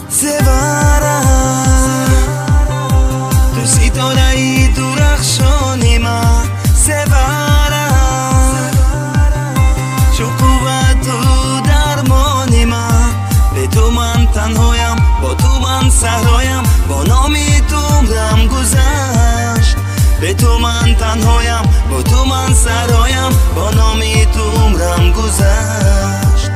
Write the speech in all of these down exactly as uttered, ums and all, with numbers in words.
se vara tu ستاره درخشان من se vara چون قوت و درمان من به تو من تنهایم با تو من صحرایم با نامی تو عمرم گذشت به تو من تنهایم با تو من صحرایم با نامی تو عمرم گذشت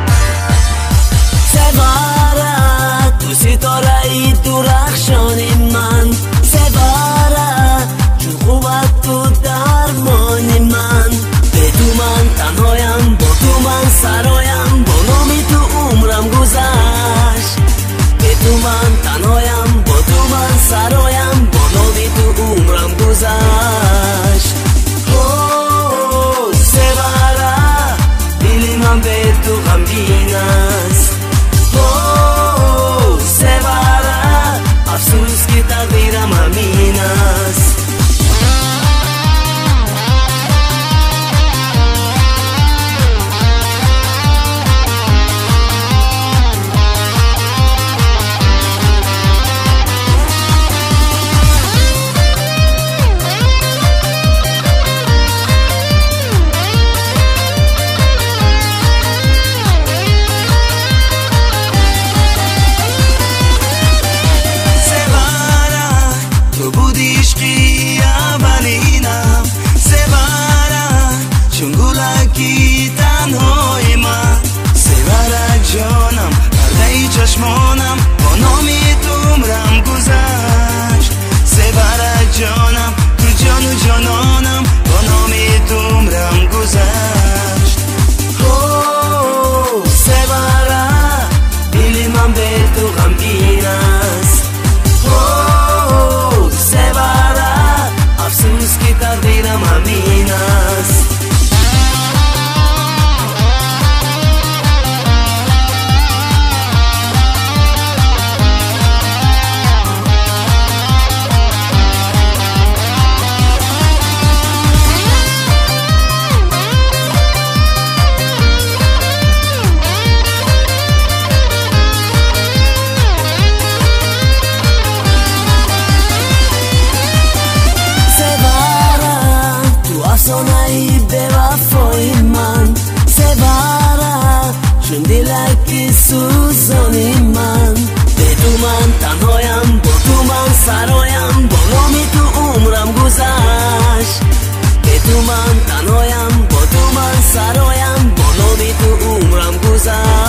se vara tu ستاره درخشان من se vara چون قوت و درمان من به تو من تنهایم با تو من سرایم با نامی تو عمرم گذشت به تو من تنهایم با تو من سرایم با نامی تو عمرم گذشت اوه se vara دل من به تو غمگین است اوه se vara افسوس که تقدیرم همین است عشقی اولینم se vara چون گلکی تنهای من se vara جانم پرده چشمانم با نامی تو عمرم گذشت se vara جانم تو جان و جانانم با نامی تو عمرم گذشت اوه se vara دل من به تو غمگین است اوه se vara افسوس که تقدیرم همین است افسانه‌ای به وفای من se vara چون دلکی سوزانی من به تو من تنهایم با تو من سرایم با نامی تو عمرم گذشت به تو من تنهایم با تو من سرایم با نامی تو عمرم گذشت